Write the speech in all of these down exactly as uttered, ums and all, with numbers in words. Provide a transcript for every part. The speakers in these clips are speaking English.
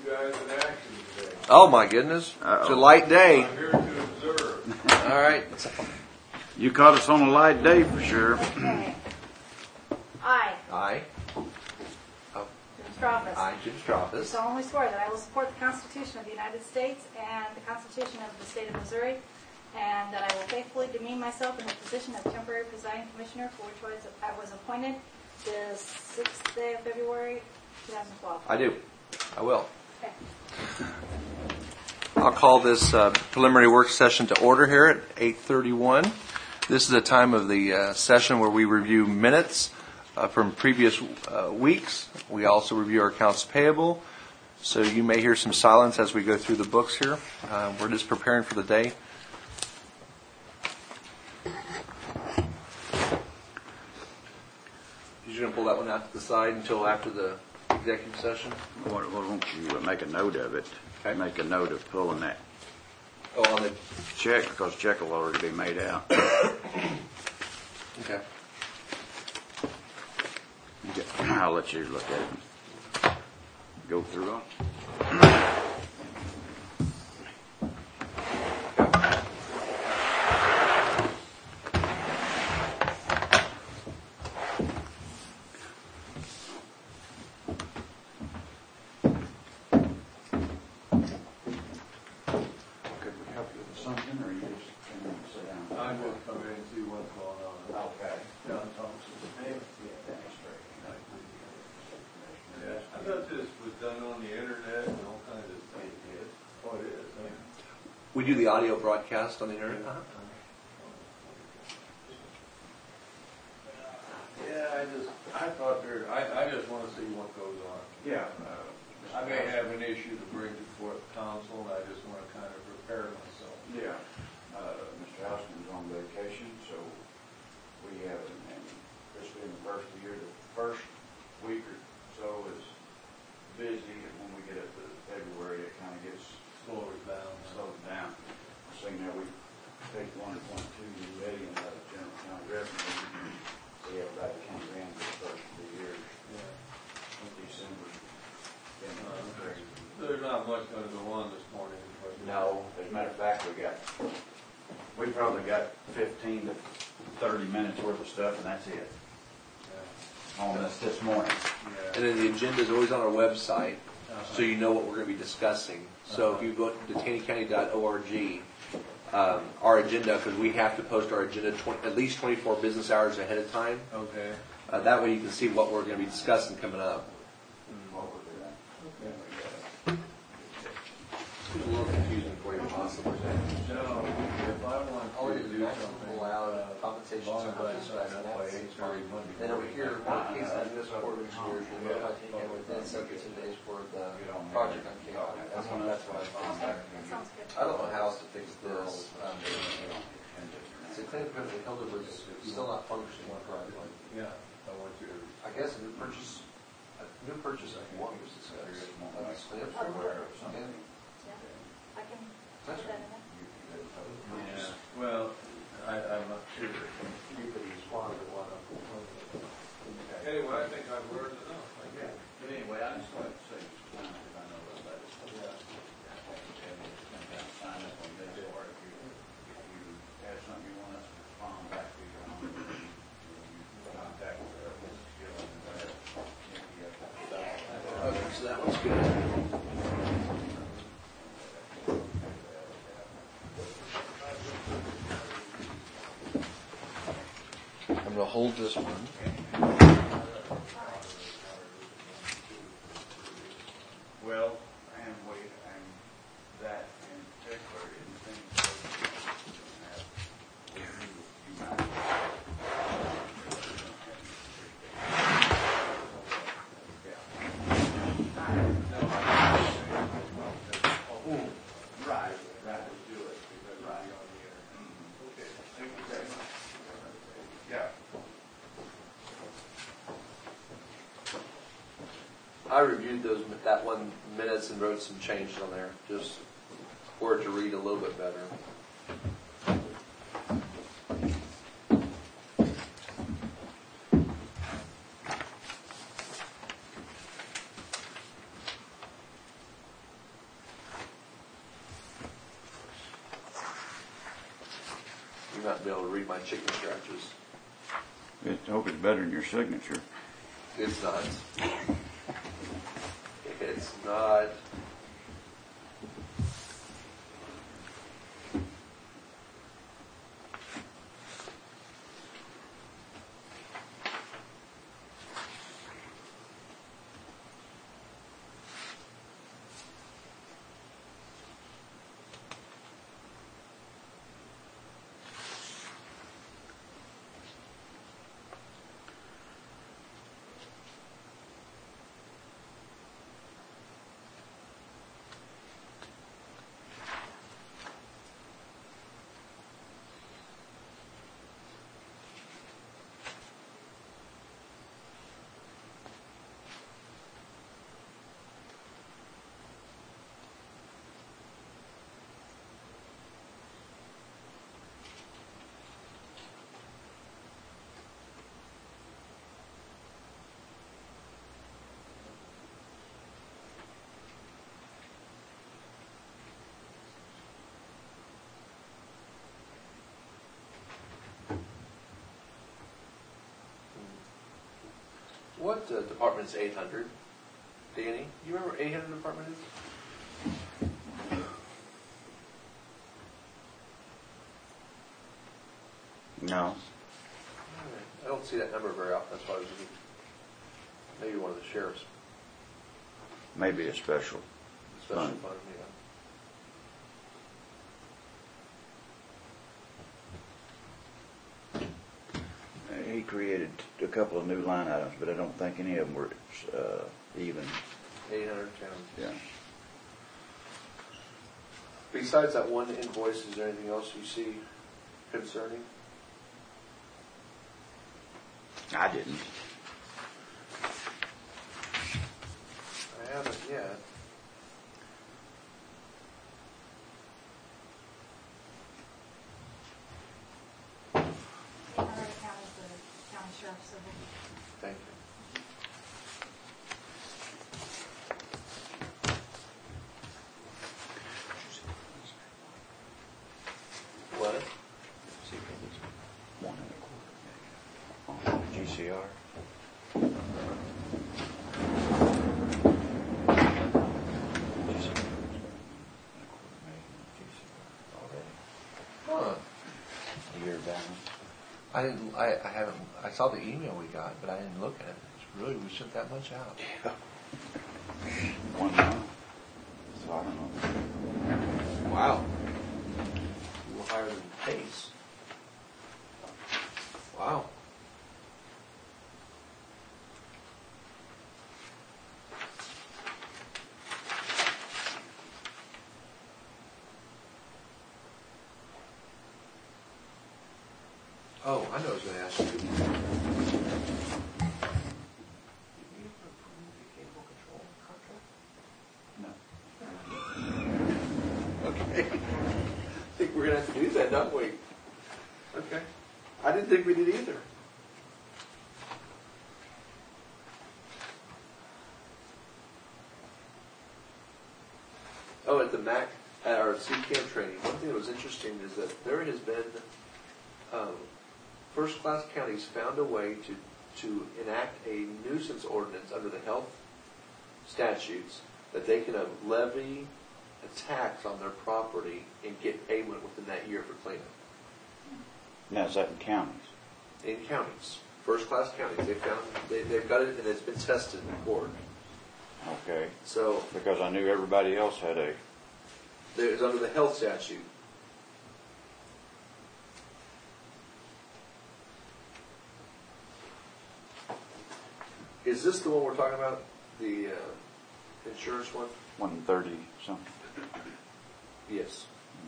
guys in action today. Oh my goodness. Uh-oh. It's a light day. I'm here to observe. All right. You caught us on a light day for sure. Okay. I, I, Jim Stropis, I, Jim do Stropis, solemnly swear that I will support the Constitution of the United States and the Constitution of the State of Missouri, and that I will faithfully demean myself in the position of temporary presiding commissioner for which was- I was appointed the sixth day of February, twenty twelve. I do. I will. Okay. I'll call this uh, preliminary work session to order here at eight thirty-one. This is a time of the uh, session where we review minutes uh, from previous uh, weeks. We also review our accounts payable. So you may hear some silence as we go through the books here. Uh, we're just preparing for the day. You're going to pull that one out to the side until after the executive session? Why why don't you uh, make a note of it? Okay. Make a note of pulling that Oh, on the... check, because check will already be made out. Okay. Okay, I'll let you look at it. Go through it. Could we help you with something, or you just can sit down? I'm going to come in and see what's going on. Okay. John Thompson. Yeah, that's great. Yeah, I thought this was done on the internet and all kinds of things. Oh, it is, huh? We do the audio broadcast on the internet. Yeah, I just, I thought there, I, I just want to see what goes on. Yeah. I may have an issue to bring before the council, and I just want to kind of prepare myself. Yeah. Uh, Mister Housman's on vacation, so we haven't, and this being the first of the year, the first week or so is busy, and when we get up to February, it kind of gets Slows down. slowed down. Seeing that we take one point two million out of general county revenue, we have about ten grand for the first of the year, Yeah. December. Then, Uh, uh, crazy. There's not much going to go on this morning. but- No, as a matter of fact, we got, we probably got fifteen to thirty minutes worth of stuff, and that's it, Yeah. on this this morning. Yeah. And then the agenda is always on our website, Uh-huh. so you know what we're going to be discussing. So if you go to taney county dot org, um, our agenda, because we have to post our agenda twenty, at least twenty-four business hours ahead of time. Okay. Uh, that way you can see what we're going to be discussing coming up. What we're doing. Then we got- It's a little confusing for you, possibly. No, if I want All to you do do maximum something, allowed uh, compensation as long as I services, sign that's up not by six eight thirty Monday. Then over here, one case like this, Board of Engineers, you're notified Taney County within seventy-two days for the project on K I. That's what, that's what I found. Okay, that sounds good. I don't know how else to fix this. Um, It's a claim because the company was still not functioning correctly. Yeah, I want you to. I guess a new purchase, a new purchase, I think, what was discussed. That's clear. Yeah, I can put that in there. Yeah, well, I, I'm not sure. You could respond to one of them. Anyway, I think I've learned enough. I guess. But anyway, I just wanted to say, just kind of, if I know about that stuff. Yeah. Sign up on this, or if you, if you have something you want us to respond back to, you know, you contact uh, Missus Gill and whatever. Okay, so that one's good. I'm going to hold this one. Well, and we, and that in particular, in things that you have, you might. Right, right, do it, because right on the air. Okay, thank you very much. Yeah. I reviewed those, that one minutes and wrote some changes on there, just for it to read a little bit better. be able to read my chicken scratches. I hope it's better than your signature. It's not. It's not. What uh, department is eight hundred? Danny, you remember what eight hundred department is? No. I don't see that number very often. That's why I was thinking maybe one of the sheriff's Maybe a special. special Fund. fund. Yeah. He created a couple of new line items, but I don't think any of them were uh, even. eight hundred towns. Yeah. Besides that one invoice, is there anything else you see concerning? I didn't. I haven't yet. Monroe County is the county sheriff's civil. Thank you. What? One and a quarter. On G C R. Huh. Year balance. I didn't. I, I haven't. I saw the email we got, but I didn't look at it. It's really, we sent that much out. Yeah. One month. So I don't know. Wow. You were higher than Pace. Wow. Oh, I know what I was going to ask you. Did you ever approve the cable control contract? No. Okay. I think we're going to have to do that, don't we? Okay. I didn't think we did either. Oh, at the M A C, at our C CAM training, one thing that was interesting is that there has been, um, first-class counties found a way to, to enact a nuisance ordinance under the health statutes that they can uh, levy a tax on their property and get payment within that year for cleanup. Now, is that in counties? In counties, first-class counties, they found, they, they've got it and it's been tested in court. Okay. So, Because I knew everybody else had a. it's under the health statute. Is this the one we're talking about, the uh, insurance one? One thirty something. Yes.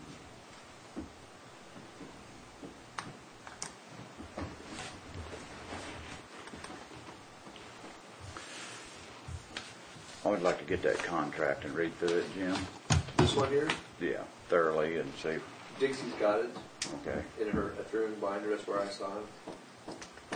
I would like to get that contract and read through it, Jim. This one here, Yeah, thoroughly and see. Dixie's got it Okay. in her a through binder. That's where I saw it.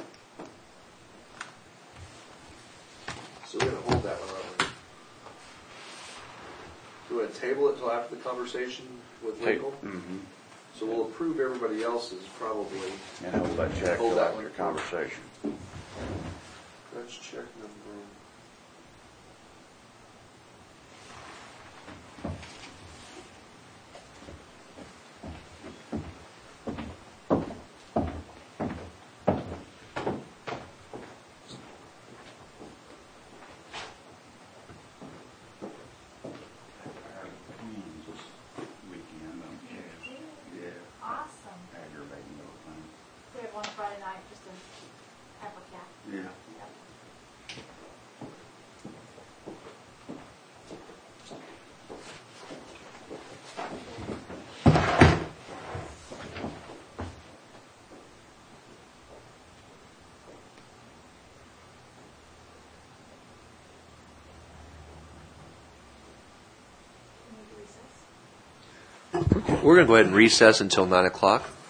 So we're going to hold that one up. Do we want to table it until after the conversation with legal? Mm-hmm. So we'll approve everybody else's probably. And I'll let Jack Hold go that out one. your conversation. Let's check number. This weekend, um, yeah, Awesome. aggravating little thing. We had one Friday night, just a pepper cat. Yeah. We need to recess. We're going to go ahead and recess until nine o'clock.